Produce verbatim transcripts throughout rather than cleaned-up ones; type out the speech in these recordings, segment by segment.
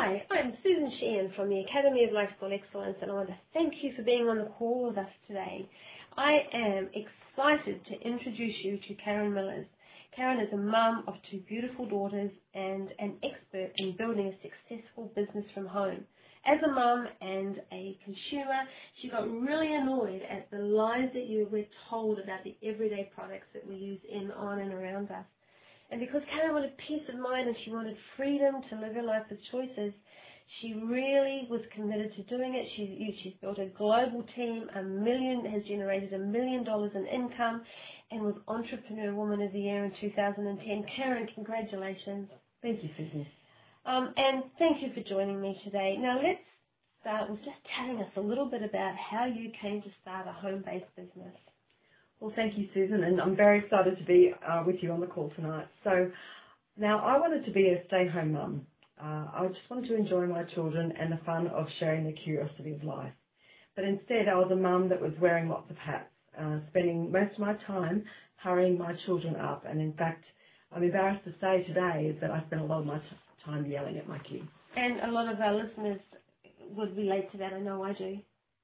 Hi, I'm Susan Sheehan from the Academy of Lifestyle Excellence, and I want to thank you for being on the call with us today. I am excited to introduce you to Karen Millers. Karen is a mum of two beautiful daughters and an expert in building a successful business from home. As a mum and a consumer, she got really annoyed at the lies that you were told about the everyday products that we use in, on and around us. And because Karen wanted peace of mind and she wanted freedom to live her life with choices, she really was committed to doing it. She, she's built a global team, a million, has generated a million dollars in income, and was Entrepreneur Woman of the Year in two thousand ten. Karen, congratulations. Thank you, Susan. Um, and thank you for joining me today. Now let's start with just telling us a little bit about how you came to start a home-based business. Well, thank you, Susan, and I'm very excited to be uh, with you on the call tonight. So now I wanted to be a stay-home mum. Uh, I just wanted to enjoy my children and the fun of sharing the curiosity of life. But instead, I was a mum that was wearing lots of hats, uh, spending most of my time hurrying my children up. And in fact, I'm embarrassed to say today that I spent a lot of my t- time yelling at my kids. And a lot of our listeners would relate to that. I know I do.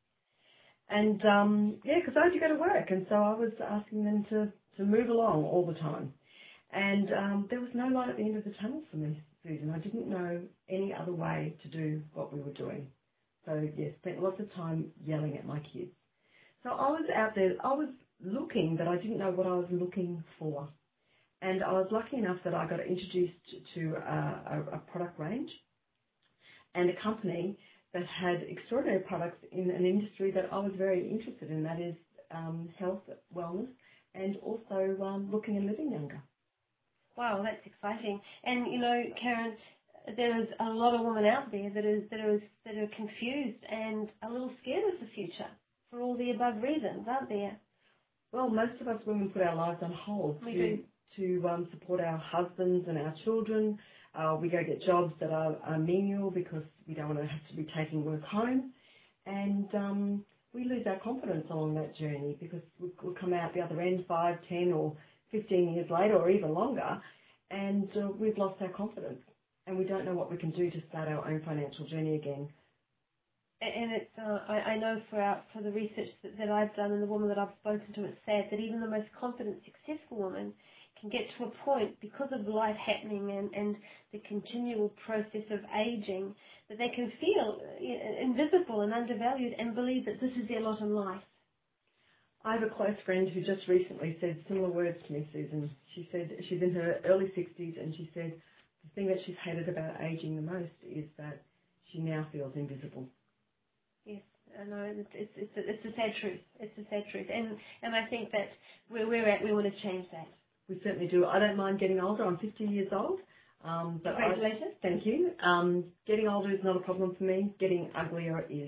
And, um, yeah, because I had to go to work, and so I was asking them to, to move along all the time. And um, there was no light at the end of the tunnel for me, Susan. I didn't know any other way to do what we were doing. So, yes, spent lots of time yelling at my kids. So I was out there, I was looking, but I didn't know what I was looking for. And I was lucky enough that I got introduced to a, a, a product range and a company that had extraordinary products in an industry that I was very interested in, that is um, health, wellness, and also um, looking and living younger. Wow, that's exciting. And, you know, Karen, there is a lot of women out there that is that is that are confused and a little scared of the future for all the above reasons, aren't there? Well, most of us women put our lives on hold we to, to um, support our husbands and our children. Uh, we go get jobs that are, are menial because we don't want to have to be taking work home. And um, we lose our confidence along that journey because we'll, we'll come out the other end five, ten or fifteen years later or even longer, and uh, we've lost our confidence. And we don't know what we can do to start our own financial journey again. And it's, uh, I, I know for our, for the research that, that I've done and the woman that I've spoken to, it's sad that even the most confident, successful woman can get to a point because of life happening and, and the continual process of aging that they can feel invisible and undervalued and believe that this is their lot in life. I have a close friend who just recently said similar words to me, Susan. She said she's in her early sixties and she said the thing that she's hated about aging the most is that she now feels invisible. Yes, I know. It's, it's, it's, a, it's a sad truth. It's a sad truth. And, and I think that where we're at, we want to change that. We certainly do. I don't mind getting older. I'm fifty years old. Um, but Congratulations. I, thank you. Um, getting older is not a problem for me. Getting uglier is.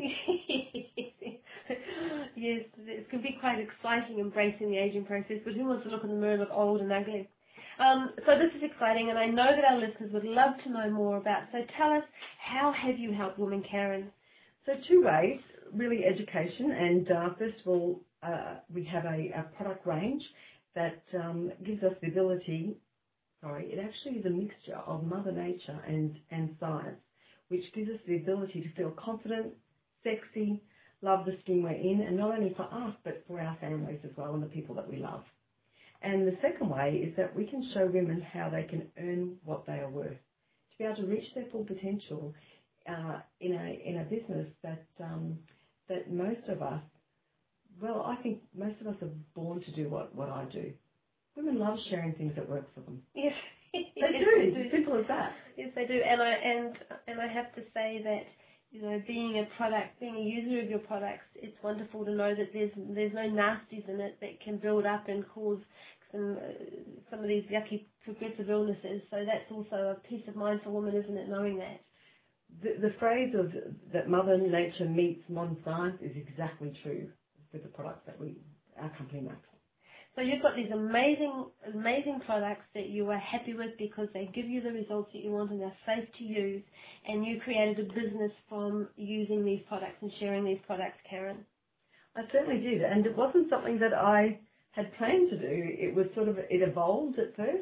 Yes, it can be quite exciting embracing the aging process, but who wants to look in the mirror and look old and ugly? Um, so this is exciting, and I know that our listeners would love to know more about. So tell us, how have you helped women, Karen? So two ways, really education, and uh, first of all, uh, we have a, a product range that um, gives us the ability, sorry, it actually is a mixture of Mother Nature and, and science, which gives us the ability to feel confident, sexy, love the skin we're in, and not only for us, but for our families as well and the people that we love. And the second way is that we can show women how they can earn what they are worth, to be able to reach their full potential uh, in a in a business that um, that most of us, well, I think most of us are born to do what, what I do. Women love sharing things that work for them. Yes, they yes, do. they do. Simple as that. Yes, they do. And I and and I have to say that, you know, being a product, being a user of your products, it's wonderful to know that there's there's no nasties in it that can build up and cause some uh, some of these yucky progressive illnesses. So that's also a peace of mind for women, isn't it? Knowing that. The, the phrase of that Mother Nature meets modern science is exactly true with the products that we our company makes. So you've got these amazing, amazing products that you are happy with because they give you the results that you want and they're safe to use, and you created a business from using these products and sharing these products, Karen. I certainly did, and it wasn't something that I had planned to do. It was sort of, it evolved at first.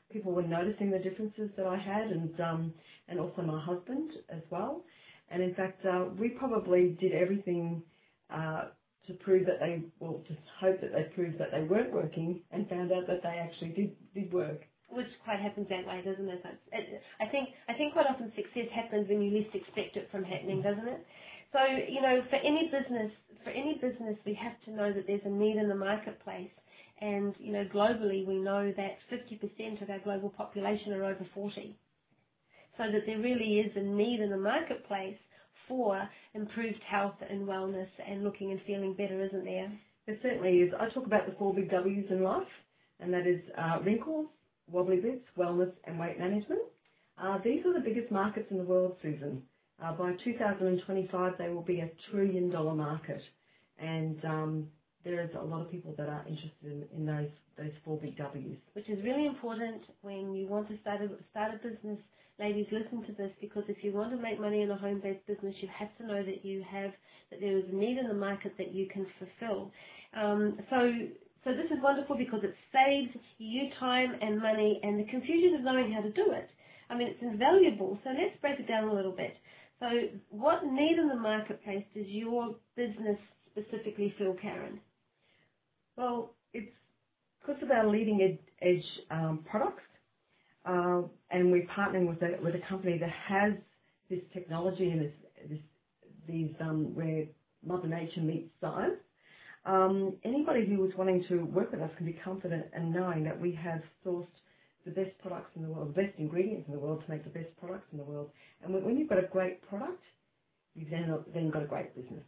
people were noticing the differences that I had, and um, and also my husband as well. And in fact, uh, we probably did everything uh, to prove that they, well, to hope that they proved that they weren't working, and found out that they actually did did work. Which quite happens that way, doesn't it? it? I think I think quite often success happens when you least expect it from happening, doesn't it? So, you know, for any business, for any business, we have to know that there's a need in the marketplace. And, you know, globally, we know that fifty percent of our global population are over forty. So that there really is a need in the marketplace for improved health and wellness and looking and feeling better, isn't there? There certainly is. I talk about the four big W's in life, and that is uh, wrinkles, wobbly bits, wellness, and weight management. Uh, these are the biggest markets in the world, Susan. Uh, by two thousand twenty-five, they will be a trillion dollar market, and um, there is a lot of people that are interested in, in those those four big W's. Which is really important when you want to start a, start a business. Ladies, listen to this, because if you want to make money in a home-based business, you have to know that you have that there is a need in the market that you can fulfill. Um, so. So this is wonderful because it saves you time and money and the confusion of knowing how to do it. I mean, it's invaluable. So let's break it down a little bit. So what need in the marketplace does your business specifically fill, Karen? Well, it's because of our leading ed- edge um, products, uh, and we're partnering with a, with a company that has this technology and this, this, these um, where Mother Nature meets science. Um, anybody who is wanting to work with us can be confident in knowing that we have sourced the best products in the world, the best ingredients in the world to make the best products in the world. And when, when you've got a great product, you've then, then got a great business.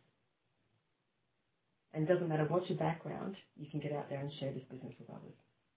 And it doesn't matter what your background, you can get out there and share this business with others.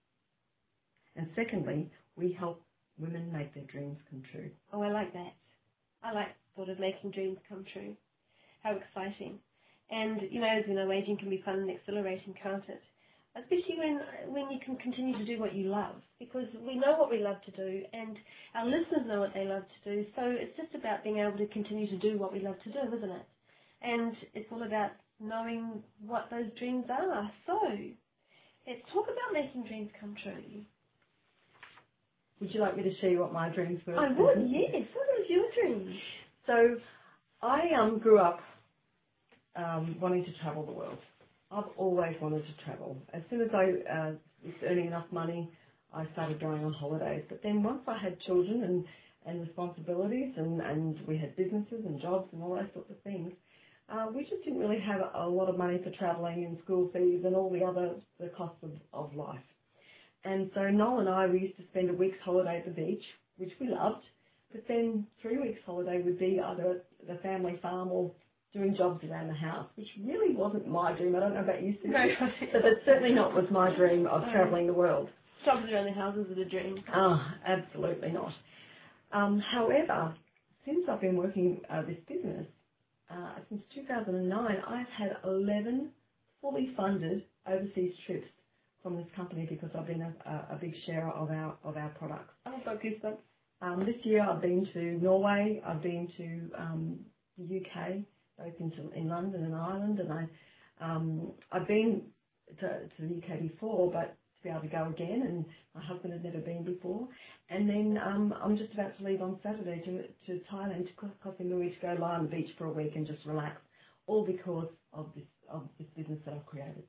And secondly, we help women make their dreams come true. Oh, I like that. I like the thought of making dreams come true. How exciting. And, you know, as we know, aging can be fun and exhilarating, can't it? Especially when when you can continue to do what you love, because we know what we love to do, and our listeners know what they love to do. So it's just about being able to continue to do what we love to do, isn't it? And it's all about knowing what those dreams are. So let's talk about making dreams come true. Would you like me to show you what my dreams were? I would, yes. What was your dream? So I um, grew up um, wanting to travel the world. I've always wanted to travel. As soon as I uh, was earning enough money, I started going on holidays. But then once I had children and, and responsibilities, and, and we had businesses and jobs and all those sorts of things, uh, we just didn't really have a, a lot of money for travelling and school fees and all the other the costs of, of life. And so Noel and I, we used to spend a week's holiday at the beach, which we loved, but then three weeks holiday would be either at the family farm or doing jobs around the house, which really wasn't my dream. I don't know about you, Susan, no. but that certainly not was my dream of travelling the world. Jobs around the houses are the dream. Oh, absolutely not. Um, however, since I've been working uh, this business, uh, since two thousand nine, I've had eleven fully funded overseas trips from this company because I've been a, a big sharer of our of our products. Oh, got goosebumps. Um, this year I've been to Norway, I've been to um, the U K, both in, in London and Ireland, and I, um, I've been to, to the U K before, but to be able to go again, and my husband had never been before. And then um, I'm just about to leave on Saturday to, to Thailand, to Koh Samui, to go lie on the beach for a week and just relax, all because of this, of this business that I've created.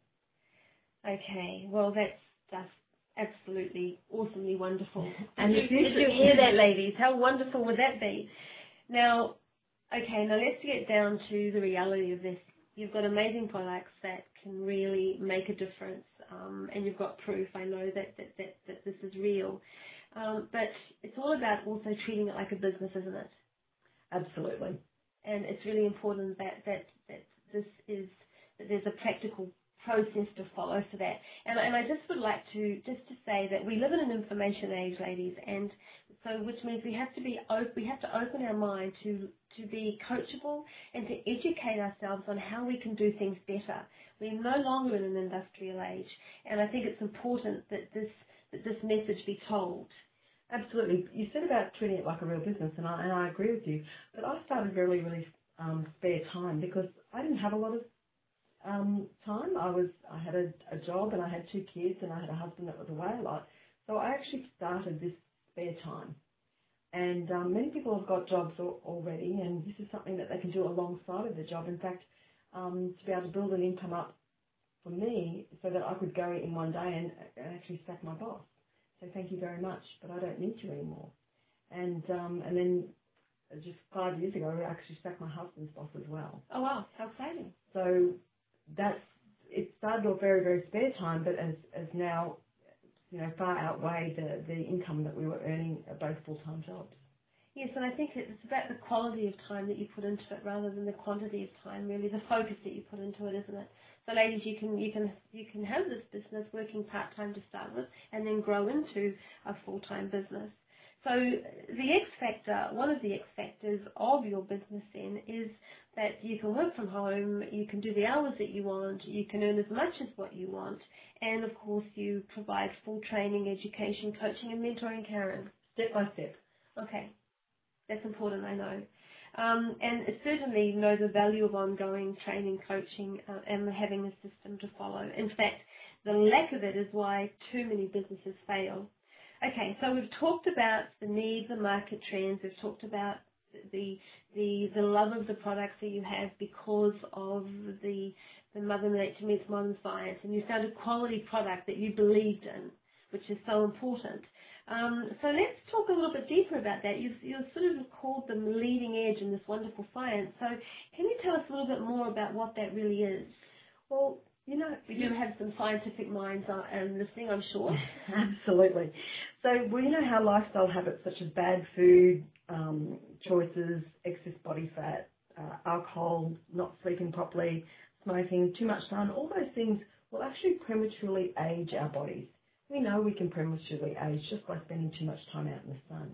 Okay, well, that's just absolutely awesomely wonderful. And did, you, did you hear that, ladies? How wonderful would that be? Now, okay, now let's get down to the reality of this. You've got amazing products that can really make a difference, um, and you've got proof. I know that, that, that, that this is real. Um, but it's all about also treating it like a business, isn't it? Absolutely. And it's really important that, that, that this is, that there's a practical process to follow for that. And, and I just would like to just to say that we live in an information age, ladies, and so which means we have to be op- we have to open our mind to to be coachable and to educate ourselves on how we can do things better. We're no longer in an industrial age, and I think it's important that this that this message be told. Absolutely. You said about treating it like a real business, and I, and I agree with you. But I started really, really um, spare time because I didn't have a lot of um, time. I was I had a, a job and I had two kids and I had a husband that was away a lot. So I actually started this spare time. And um, many people have got jobs al- already, and this is something that they can do alongside of the job. In fact, um, to be able to build an income up for me so that I could go in one day and, and actually sack my boss. So thank you very much, but I don't need you anymore. And um, and then just five years ago, I actually sacked my husband's boss as well. Oh wow, how exciting! So that's it started off very very spare time, but as as now, you know, far outweighed the the income that we were earning at both full time jobs. Yes, and I think it's about the quality of time that you put into it rather than the quantity of time, really, the focus that you put into it, isn't it? So ladies, you can you can you can have this business working part time to start with and then grow into a full time business. So the X factor, one of the X factors of your business then is that you can work from home, you can do the hours that you want, you can earn as much as what you want, and of course you provide full training, education, coaching and mentoring, Karen. Step by step. Okay. That's important, I know. Um, and certainly know the value of ongoing training, coaching, uh, and having a system to follow. In fact, the lack of it is why too many businesses fail. Okay, so we've talked about the needs, the market trends. We've talked about the the the love of the products that you have because of the the Mother Nature meets modern science, and you found a quality product that you believed in, which is so important. Um, so let's talk a little bit deeper about that. You've, you've sort of called them leading edge in this wonderful science. So can you tell us a little bit more about what that really is? Well, you know, we do have some scientific minds uh, um, listening, I'm sure. Absolutely. So, well, you know how lifestyle habits such as bad food um, choices, excess body fat, uh, alcohol, not sleeping properly, smoking, too much sun, all those things will actually prematurely age our bodies. We know we can prematurely age just by spending too much time out in the sun.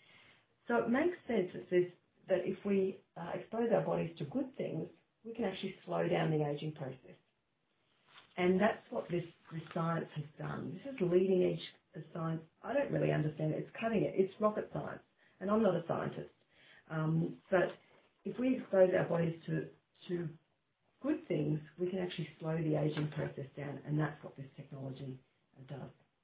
So it makes sense that, this, that if we uh, expose our bodies to good things, we can actually slow down the aging process. And that's what this, this science has done. This is leading edge of science. I don't really understand it. It's cutting it. It's rocket science. And I'm not a scientist. Um, but if we expose our bodies to, to good things, we can actually slow the aging process down. And that's what this technology does.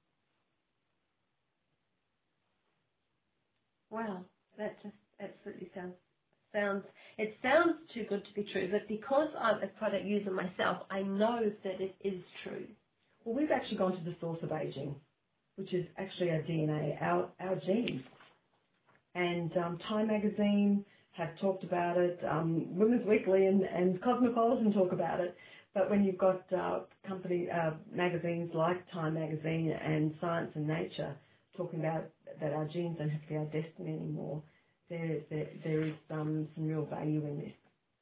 Wow, that just absolutely sounds sounds it sounds too good to be true. But because I'm a product user myself, I know that it is true. Well, we've actually gone to the source of aging, which is actually our D N A, our our genes. And um, Time Magazine have talked about it. Um, Women's Weekly and, and Cosmopolitan talk about it. But when you've got uh, company uh, magazines like Time Magazine and Science and Nature talking about that our genes don't have to be our destiny anymore, there there, there is um, some real value in this.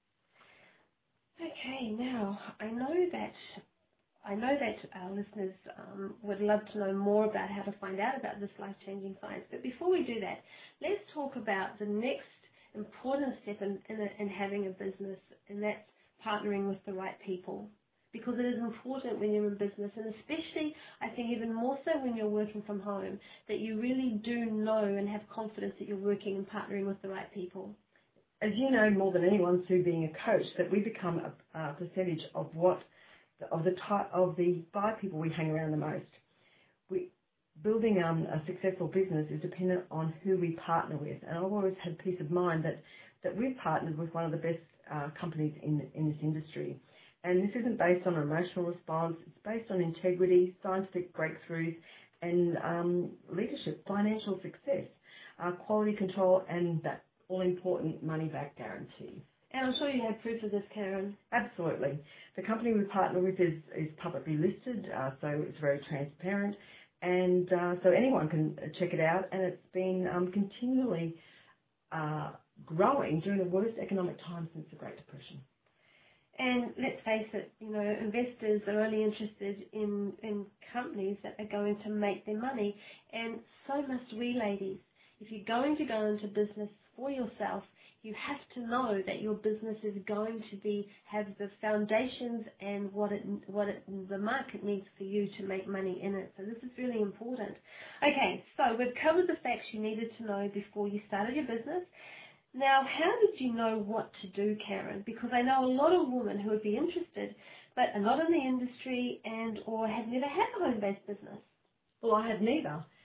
Okay, now I know that I know that our listeners um, would love to know more about how to find out about this life-changing science. But before we do that, let's talk about the next important step in, in, in having a business, and that's partnering with the right people, because it is important when you're in business, and especially I think even more so when you're working from home, that you really do know and have confidence that you're working and partnering with the right people. As you know more than anyone, Sue, being a coach, that we become a, a percentage of what of the type of the five people we hang around the most. We building um, a successful business is dependent on who we partner with, and I've always had peace of mind that that we've partnered with one of the best uh, companies in in this industry. And this isn't based on emotional response. It's based on integrity, scientific breakthroughs, and um, leadership, financial success, uh, quality control, and that all-important money-back guarantee. And I'm sure you have proof of this, Karen. Absolutely. The company we partner with is, is publicly listed, uh, so it's very transparent, and uh, so anyone can check it out. And it's been um, continually uh, growing during the worst economic time since the Great Depression. And let's face it, you know, investors are only interested in, in companies that are going to make their money, and so must we, ladies. If you're going to go into business for yourself, you have to know that your business is going to be have the foundations and what it what it, the market needs for you to make money in it. So this is really important. Okay, so we've covered the facts you needed to know before you started your business. Now, how did you know what to do, Karen? Because I know a lot of women who would be interested, but are not in the industry and or have never had a home-based business. Well, I had neither.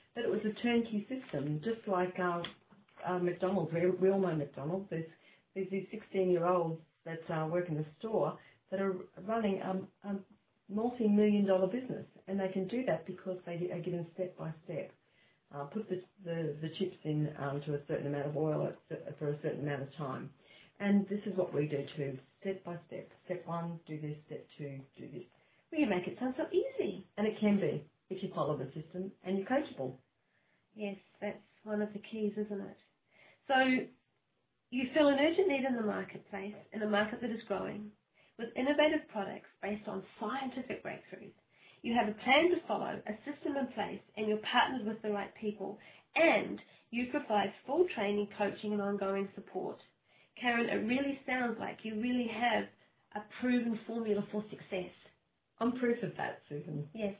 that it was a turnkey system, just like uh, uh, McDonald's. We, we all know McDonald's. There's, there's these sixteen-year-olds that uh, work in the store that are running um, a multi-million dollar business, and they can do that because they are given step by step. Uh, put the, the, the chips in um, to a certain amount of oil at, for a certain amount of time. And this is what we do too, step by step. Step one, do this. Step two, do this. Well, you make it sound so easy. And it can be if you follow the system and you're coachable. Yes, that's one of the keys, isn't it? So you feel an urgent need in the marketplace, in a market that is growing, with innovative products based on scientific breakthroughs. You have a plan to follow, a system in place, and you're partnered with the right people, and you provide full training, coaching, and ongoing support. Karen, it really sounds like you really have a proven formula for success. I'm proof of that, Susan. Yes.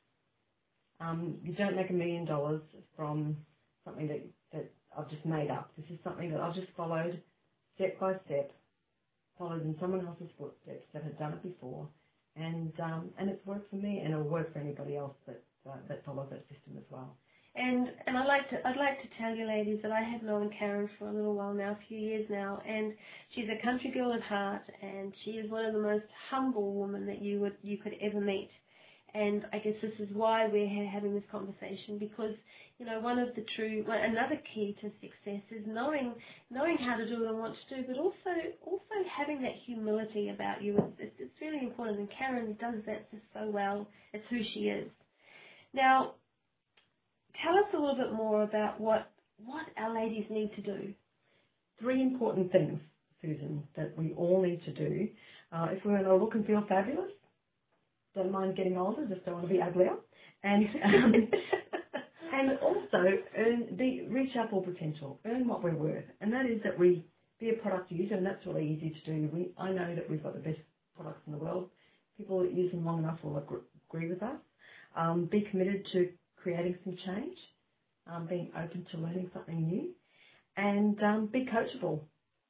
Um, you don't make a million dollars from something that, that I've just made up. This is something that I've just followed step by step, followed in someone else's footsteps that had done it before, and um, and it's worked for me, and it'll work for anybody else that uh, that follows that system as well. And and I'd like to I'd like to tell you, ladies, that I have known Karen for a little while now, a few years now, and she's a country girl at heart, and she is one of the most humble women that you would you could ever meet. And I guess this is why we're here having this conversation, because you know one of the true well, another key to success is knowing knowing how to do it and what to do, but also also having that humility about you. It's, it's really important, and Karen does that just so well. It's who she is. Now, tell us a little bit more about what what our ladies need to do. Three important things, Susan, that we all need to do uh, if we want to look and feel fabulous. Don't mind getting older, just don't want to be uglier. And um, and also earn, be, reach our full potential, earn what we're worth. And that is that we be a product user, and that's really easy to do. We, I know that we've got the best products in the world. People that use them long enough will agree with us. Um, be committed to creating some change, um, being open to learning something new, and um, be coachable.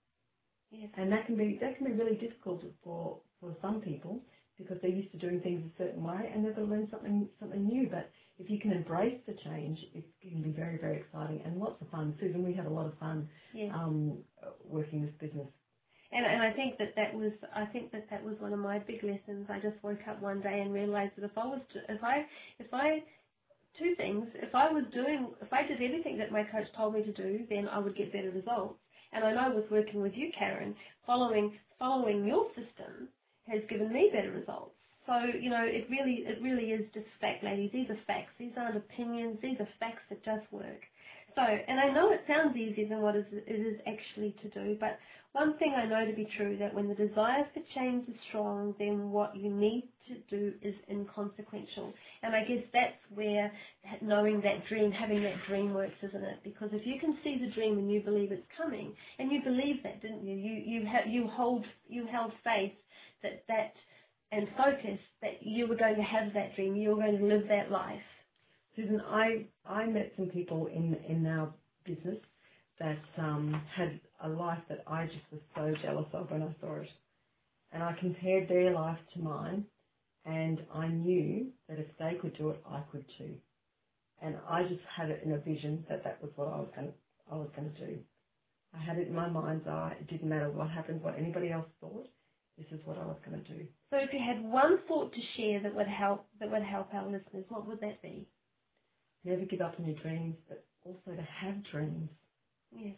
Yes. And that can be that can be really difficult for, for some people, because they're used to doing things a certain way and they've got to learn something something new. But if you can embrace the change, it can be very, very exciting and lots of fun. Susan, we have a lot of fun yes. um, working this business. And, and I think that that was I think that that was one of my big lessons. I just woke up one day and realised that if I was to, if I if I two things, if I was doing if I did everything that my coach told me to do, then I would get better results. And I know with working with you, Karen, following following your system has given me better results. So, you know, it really it really is just fact, ladies. These are facts. These aren't opinions. These are facts that just work. So, and I know it sounds easier than what it is actually to do, but one thing I know to be true, that when the desire for change is strong, then what you need to do is inconsequential. And I guess that's where knowing that dream, having that dream works, isn't it? Because if you can see the dream and you believe it's coming, and you believe that, didn't you? You you ha- you hold you held faith that that and focus that you were going to have that dream, you were going to live that life. Susan, I, I met some people in, in our business that um, had a life that I just was so jealous of when I saw it. And I compared their life to mine, and I knew that if they could do it, I could too. And I just had it in a vision that that was what I was going I was going to do. I had it in my mind's eye. It didn't matter what happened, what anybody else thought. This is what I was going to do. So if you had one thought to share that would help that would help our listeners, what would that be? Never give up on your dreams, but also to have dreams. Yes.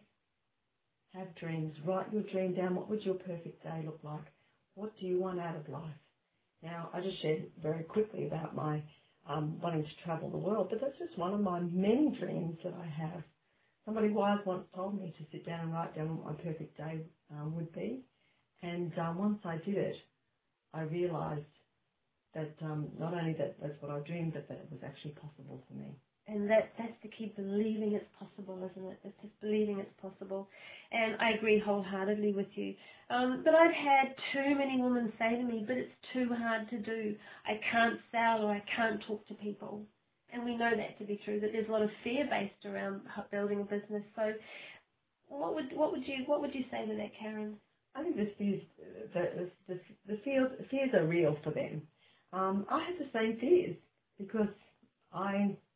Have dreams. Write your dream down. What would your perfect day look like? What do you want out of life? Now, I just shared very quickly about my um, wanting to travel the world, but that's just one of my many dreams that I have. Somebody wise once told me to sit down and write down what my perfect day um, would be. And um, once I did it, I realised that um, not only that that's what I dreamed, but that it was actually possible for me. And that that's the key, believing it's possible, isn't it? It's just believing it's possible. And I agree wholeheartedly with you. Um, but I've had too many women say to me, but it's too hard to do. I can't sell or I can't talk to people. And we know that to be true, that there's a lot of fear based around building a business. So what would what would you what would you say to that, Karen? I think the fears, the, the, the fears, fears are real for them. Um, I had the same fears because I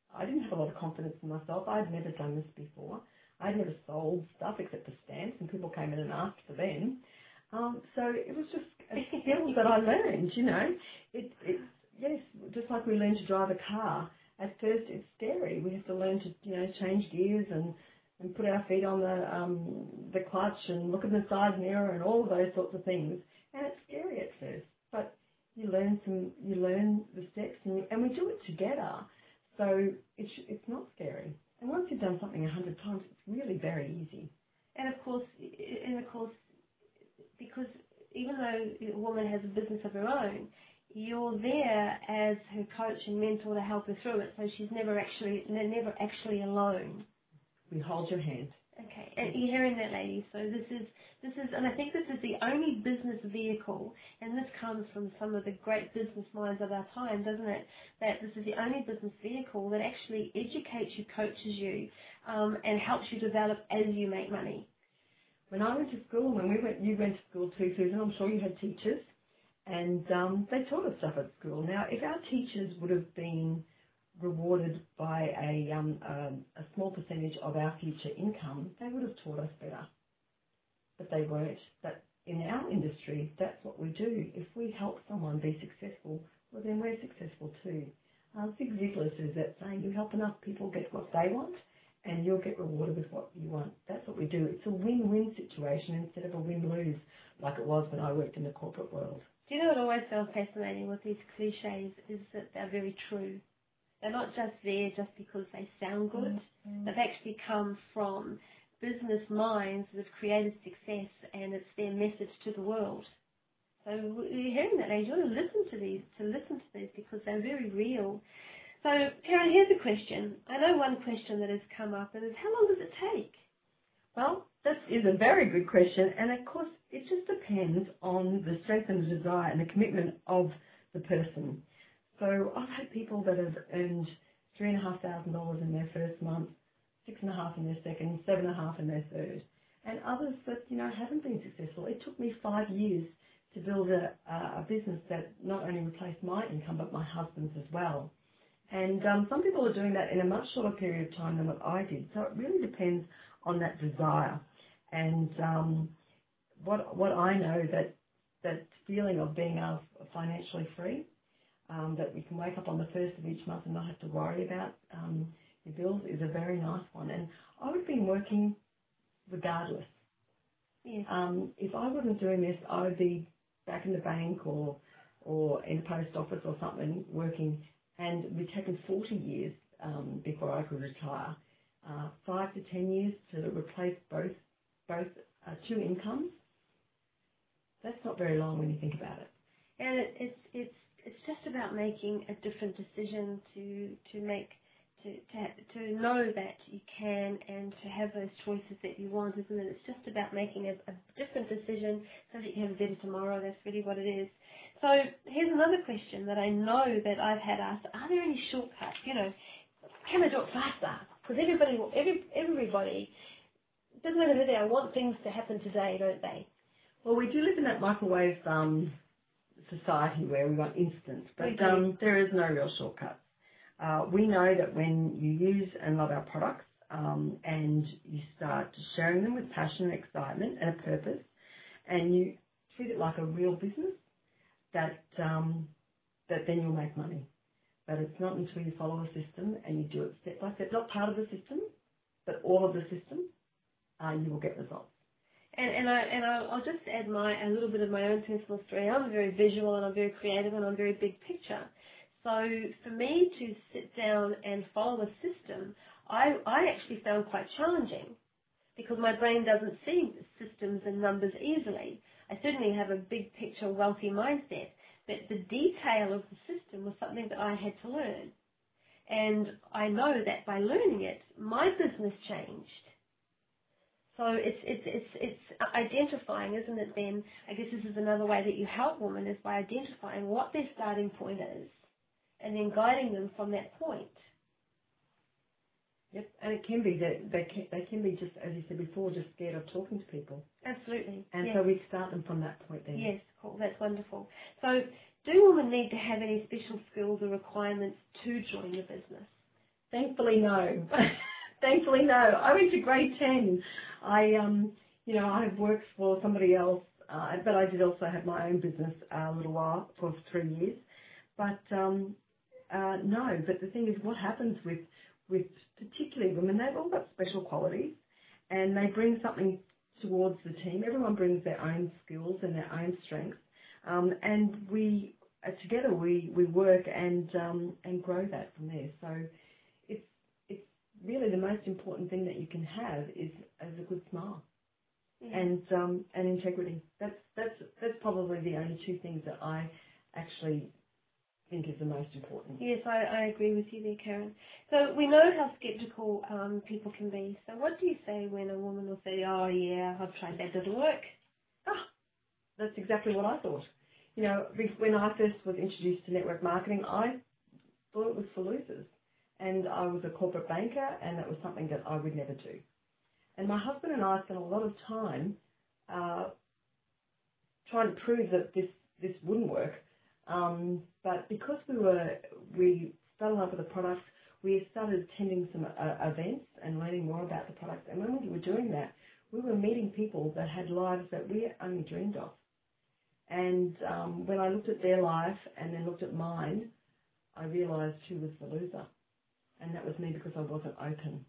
I didn't have a lot of confidence in myself. I'd never done this before. I'd never sold stuff except for stamps, and people came in and asked for them. Um, so it was just a skill that I learned, you know. It, it's, yes, just like we learn to drive a car. At first it's scary. We have to learn to, you know, change gears and, and put our feet on the um, the clutch and look in the side mirror and all of those sorts of things. And it's scary at first, but you learn some, you learn the steps, and, you, and we do it together. So it's it's not scary. And once you've done something a hundred times, it's really very easy. And of course, and of course, because even though a woman has a business of her own, you're there as her coach and mentor to help her through it. So she's never actually, never actually alone. We hold your hand. Okay, and you're hearing that, ladies. So this is, this is, and I think this is the only business vehicle, and this comes from some of the great business minds of our time, doesn't it? That this is the only business vehicle that actually educates you, coaches you, um, and helps you develop as you make money. When I went to school, when we went, you went to school too, Susan, I'm sure you had teachers, and um, they taught us stuff at school. Now, if our teachers would have been rewarded by a, um, um, a small percentage of our future income, they would have taught us better. But they weren't. But in our industry, that's what we do. If we help someone be successful, well, then we're successful too. Uh, Zig Ziglar says that saying, you help enough people get what they want, and you'll get rewarded with what you want. That's what we do. It's a win-win situation instead of a win-lose, like it was when I worked in the corporate world. Do you know what always sounds fascinating with these cliches is that they're very true. They're not just there just because they sound good. Mm-hmm. They've actually come from business minds that have created success, and it's their message to the world. So you're hearing that, ladies. You want to listen to these, to listen to these because they're very real. So, Karen, here's a question. I know one question that has come up, and is how long does it take? Well, that is a very good question, and of course, it just depends on the strength and the desire and the commitment of the person. So I've had people that have earned three and a half thousand dollars in their first month, six and a half in their second, seven and a half in their third, and others that you know haven't been successful. It took me five years to build a, a business that not only replaced my income but my husband's as well. And um, some people are doing that in a much shorter period of time than what I did. So it really depends on that desire. And um, what what I know that that feeling of being uh, financially free. Um, that we can wake up on the first of each month and not have to worry about um, your bills is a very nice one. And I would have been working regardless. Yes. Um, if I wasn't doing this, I would be back in the bank or or in the post office or something working, and it would be taken forty years um, before I could retire. Uh, five to ten years to replace both both uh, two incomes. That's not very long when you think about it. And it, it's it's It's just about making a different decision to to make to, to to know that you can and to have those choices that you want, isn't it? It's just about making a, a different decision so that you have a better tomorrow. That's really what it is. So here's another question that I know that I've had asked: are there any shortcuts? You know, can I do it faster? Because everybody every everybody doesn't matter who they are, want things to happen today, don't they? Well, we do live in that microwave um, society where we want instant, but um, there is no real shortcut. Uh, we know that when you use and love our products um, and you start sharing them with passion and excitement and a purpose, and you treat it like a real business, that um, that then you'll make money. But it's not until you follow a system and you do it step by step, not part of the system, but all of the system, uh, you will get results. And, and, I, and I'll just add my a little bit of my own personal story. I'm very visual and I'm very creative and I'm very big picture. So for me to sit down and follow a system, I, I actually found quite challenging because my brain doesn't see systems and numbers easily. I certainly have a big picture, wealthy mindset, but the detail of the system was something that I had to learn. And I know that by learning it, my business changed. So it's it's it's it's identifying, isn't it? Then I guess this is another way that you help women is by identifying what their starting point is, and then guiding them from that point. Yep, and it can be that they can, they can be just, as you said before, just scared of talking to people. Absolutely. And yes. so we start them from that point then. Yes, cool. That's wonderful. So do women need to have any special skills or requirements to join the business? Thankfully, no. Thankfully, no. I went to grade ten. I, um, you know, I have worked for somebody else, uh, but I did also have my own business uh, a little while, for three years. But um, uh, no, but the thing is, what happens with, with particularly women, they've all got special qualities and they bring something towards the team. Everyone brings their own skills and their own strengths. Um, and we, uh, together we, we work and, um, and grow that from there. So it's, it's really the most important thing that you can have is, is a good smile. Yeah. And um, and integrity. That's that's that's probably the only two things that I actually think is the most important. Yes, I, I agree with you there, Karen. So we know how sceptical um, people can be. So what do you say when a woman will say, "Oh yeah, I've tried that, didn't work"? Ah, that's exactly what I thought. You know, when I first was introduced to network marketing, I thought it was for losers, and I was a corporate banker, and that was something that I would never do. And my husband and I spent a lot of time uh, trying to prove that this, this wouldn't work. Um, but because we were we fell in love with the product, we started attending some uh, events and learning more about the product. And when we were doing that, we were meeting people that had lives that we only dreamed of. And um, when I looked at their life and then looked at mine, I realised who was the loser. And that was me because I wasn't open.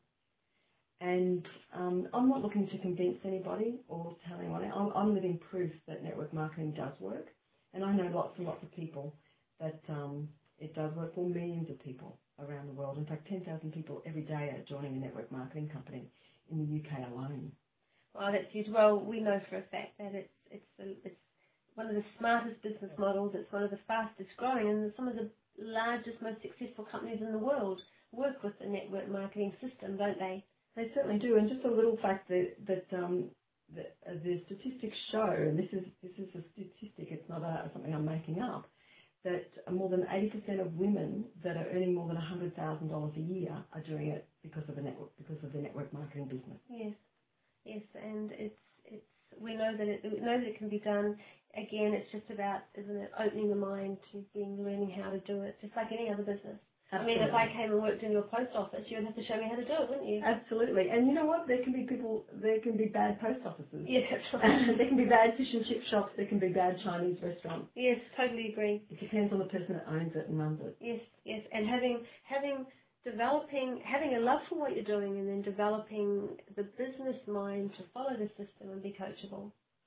And um, I'm not looking to convince anybody or tell anyone. I'm, I'm living proof that network marketing does work. And I know lots and lots of people that um, it does work for millions of people around the world. In fact, ten thousand people every day are joining a network marketing company in the U K alone. Well, that's huge. Well, we know for a fact that it's it's a, it's one of the smartest business models. It's one of the fastest growing, and some of the largest, most successful companies in the world work with the network marketing system, don't they? They certainly do. And just a little fact that that um, the, uh, the statistics show, and this is this is a statistic. It's not a, something I'm making up. That more than eighty percent of women that are earning more than one hundred thousand dollars a year are doing it because of the network because of the network marketing business. Yes, yes, and it's it's we know that it we know that it can be done. Again, it's just about, isn't it, opening the mind to being learning how to do it, just like any other business. Absolutely. I mean, if I came and worked in your post office, you would have to show me how to do it, wouldn't you? Absolutely. And you know what? There can be people, there can be bad post offices. Yes, that's right. There can be bad fish and chip shops. There can be bad Chinese restaurants. Yes, totally agree. It depends on the person that owns it and runs it. Yes, yes. And having, having, developing, having a love for what you're doing and then developing the business mind to follow the system and be coachable.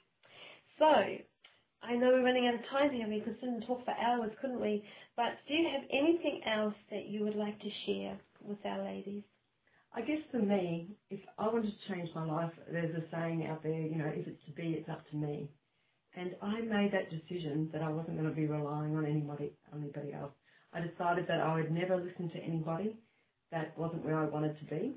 So, I know we're running out of time here. We could sit and talk for hours, couldn't we? But do you have anything else that you would like to share with our ladies? I guess for me, if I wanted to change my life, there's a saying out there, you know, if it's to be, it's up to me. And I made that decision that I wasn't going to be relying on anybody, anybody else. I decided that I would never listen to anybody that wasn't where I wanted to be.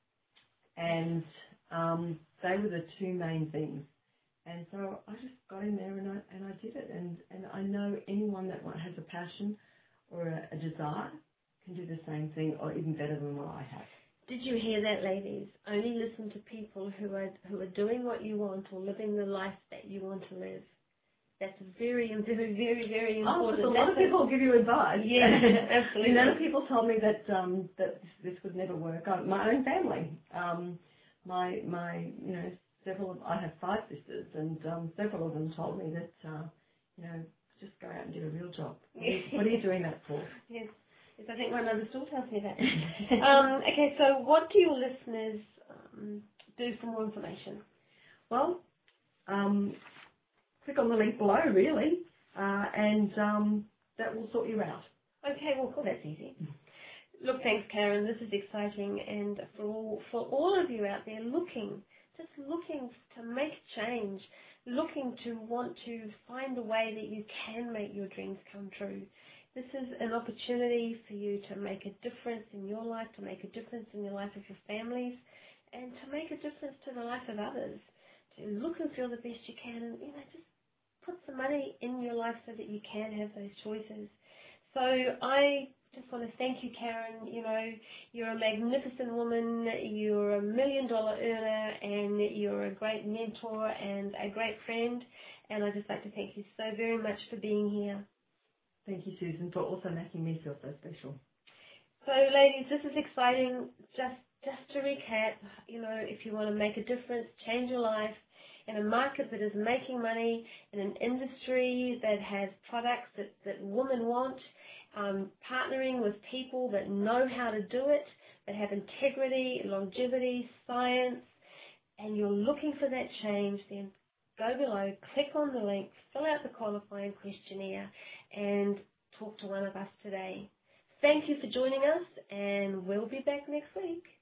And um, they were the two main things. And so I just got in there and I, and I did it. And, and I know anyone that has a passion or a, a desire can do the same thing or even better than what I have. Did you hear that, ladies? Only listen to people who are who are doing what you want or living the life that you want to live. That's very, very, very, very important. Oh, a lot of people give you advice. Yeah, absolutely. A lot of people told me that um, that this would never work. I, my own family, um, my my you know. Several of, I have five sisters, and um, several of them told me that, uh, you know, just go out and get a real job. What are you, what are you doing that for? Yes, yes, I think my mother still tells me that. um, okay, so what do your listeners um, do for more information? Well, um, click on the link below, really, uh, and um, that will sort you out. Okay, well, cool, that's easy. Look, thanks, Karen. This is exciting, and for all, for all of you out there looking, just looking to make change, looking to want to find a way that you can make your dreams come true. This is an opportunity for you to make a difference in your life, to make a difference in the life of your families, and to make a difference to the life of others. To look and feel the best you can, and you know, just put some money in your life so that you can have those choices. So I just want to thank you, Karen. You know, you're a magnificent woman, you're a million dollar earner, and you're a great mentor and a great friend. And I'd just like to thank you so very much for being here. Thank you, Susan, for also making me feel so special. So, ladies, this is exciting. Just, just to recap, you know, if you want to make a difference, change your life in a market that is making money, in an industry that has products that, that women want, um, partnering with people that know how to do it, that have integrity, longevity, science, and you're looking for that change, then go below, click on the link, fill out the qualifying questionnaire, and talk to one of us today. Thank you for joining us, and we'll be back next week.